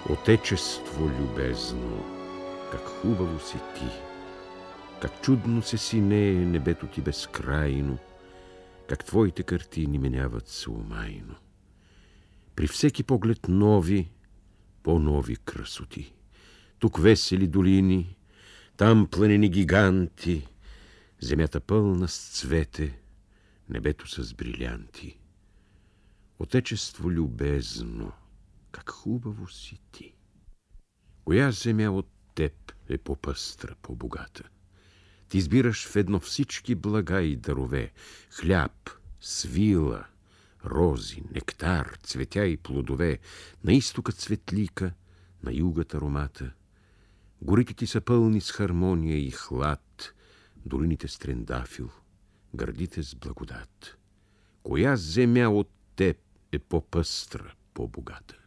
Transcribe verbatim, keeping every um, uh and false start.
Отечество любезно, как хубаво си ти, как чудно се синее небето ти безкрайно, как твоите картини меняват се умайно. При всеки поглед нови, по-нови красоти. Тук весели долини, там планини гиганти, земята пълна с цвете, небето с брилянти. Отечество любезно, как хубаво си ти. Коя земя от теб е по-пъстра, по-богата? Ти избираш в едно всички блага и дарове: хляб, свила, рози, нектар, цветя и плодове. На изтока цветлика, на югът аромата. Горите ти са пълни с хармония и хлад, долините с трендафил, градите с благодат. Коя земя от теб е по-пъстра, по-богата?